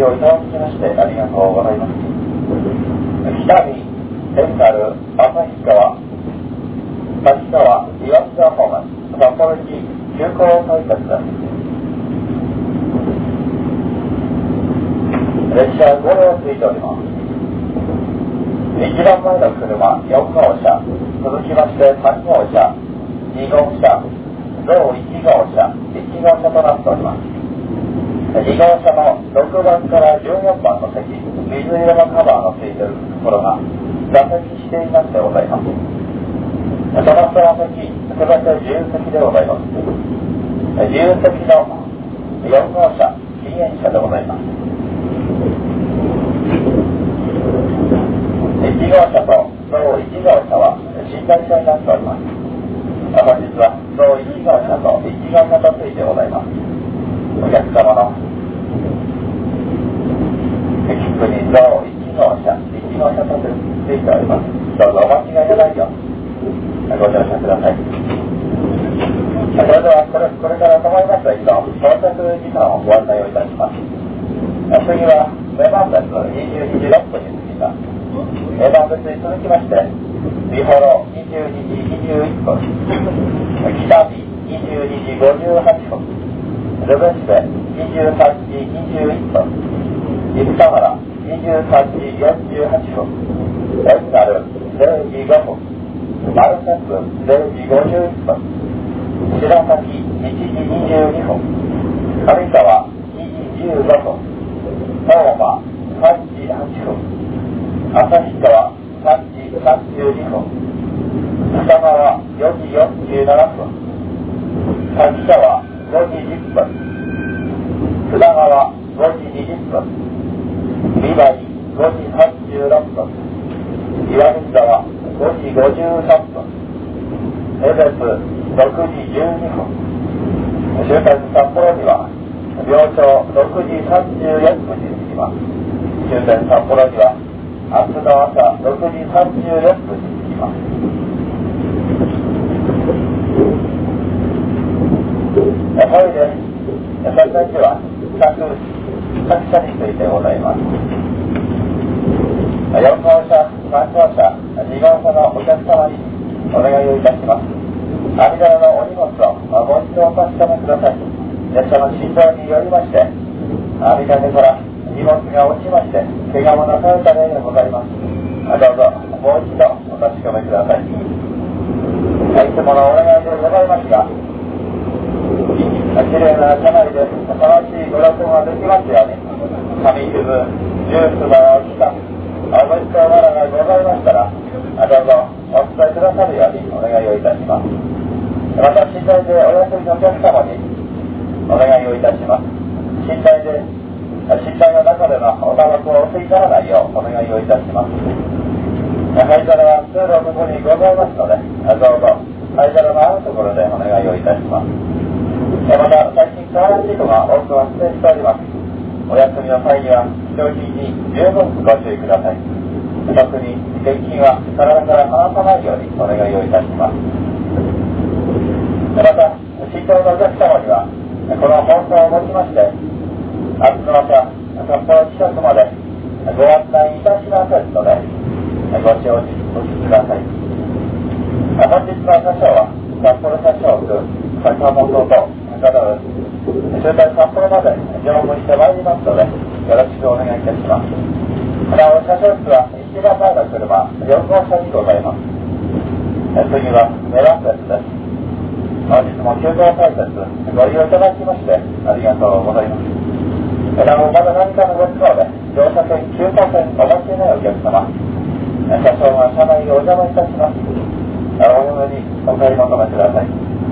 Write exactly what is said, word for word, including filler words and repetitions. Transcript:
をいただきましてありがとうございます。北見、エンタル、旭川、立川、岩下方面、札幌行き急行配達です。列車ご両ついております。一番前の車よん号車、続きましてさん号車、に号車、同いち号車、いち号車となっております。に号車のろくばんからじゅうよんばんの席、水色のカバーのついているところが座席指定になってございます。その下の席、すべて自由席でございます。自由席のよん号車、禁煙車でございます。いち号車と同いち号車は寝台車になっております。本日は同いち号車といち号車とついてございます。お客様の切符に同いち号車、いち号車とついております。どうぞお間違いのないようご乗車ください。それではこれ、これから止まりました一度到着時間をご案内をいたします。次は女満別にじゅうにじろっぷんに着きます。女満別に続きまして美幌にじゅうにじにじゅういっぷん、北見にじゅうにじごじゅうはっぷん、ルベスベにじゅうさんじにじゅういっぷん、生田原にじゅうさんじよんじゅうはっぷん、エンタルれいじごふん、マルセップれいじごじゅういっぷん、白崎いちじにじゅうにふん、上川にじじゅうごふん、大間さんじはっぷん、旭川さんじさんじゅうにふん、北川よじよんじゅうななふん、滝沢ごじじゅっぷん、砂川ごじにじゅっぷん、美唄ごじさんじゅうろっぷん、岩見沢ごじごじゅうさんぷん、江別ろくじじゅうにふん、終点札幌には明朝ろくじさんじゅうよんぷんに着きます。終点札幌には明日の朝ろくじさんじゅうよんぷんに着きます。トイレ、撮影所は各各車についてございます。よん号車、さん号車、に号車のお客様にお願いをいたします。網棚のお荷物をもう一度お確かめください。列車の振動によりまして網棚から荷物が落ちまして怪我もなされた例でございます。どうぞもう一度お確かめください。いつものお願いでございますが、きれいな車内で楽しいご録音ができますように、紙くず、ジュースの期間、ごちそうなどがございましたら、どうぞお伝えくださるようにお願いをいたします。また、寝台でお休みのお客様にお願いをいたします。寝台で、寝台の中でのおタバコをお吸いにならないようお願いをいたします。灰皿は通路の向こうにございますので、どうぞ灰皿のあるところでお願いをいたします。また、最近カーラ事故が多く発生しております。お休みの際には小心に十分ご注意ください。特に現金は体から離さないようにお願いをいたします。また、新到のお客様にはこの放送をもちまして明日の朝札幌近くまでご案内いたしませんのでご承知お聞きください。本日の車掌は札幌車掌区坂本と高田です。終点札幌まで乗務してまいりますのでよろしくお願いいたします。なお、車掌室は一番前の車よん号車にございます。次は女満別です。本日も急行配達ご利用いただきましてありがとうございます。なお、まだ何かのご都合で乗車券急行券お持ちのないお客様、車掌が車内にお邪魔いたします。お嫁にお帰り求めください。